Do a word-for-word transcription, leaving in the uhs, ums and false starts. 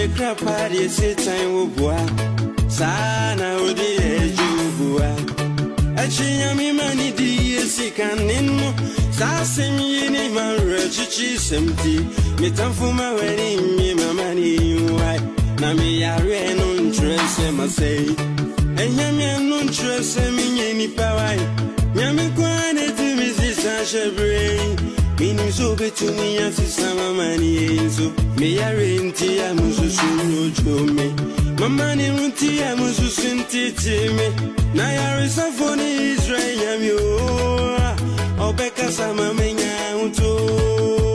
me crap at the sitting with bois. Sana, oh, dear, you bois. A chiami money, dear, sick and in more. Sassing me in my rich empty. Me time for my wedding, me, my money, white. Nami, I ran on dress, I say. And Yamian non trust me any power. Yami quite to Missus Sasha Brain. Meaning so be to me as some money. So me I rent Tia Musu no me. My money won't Tia Musu sent me. Naya is a funny Israel. Yami, oh, Becca Sama Mena.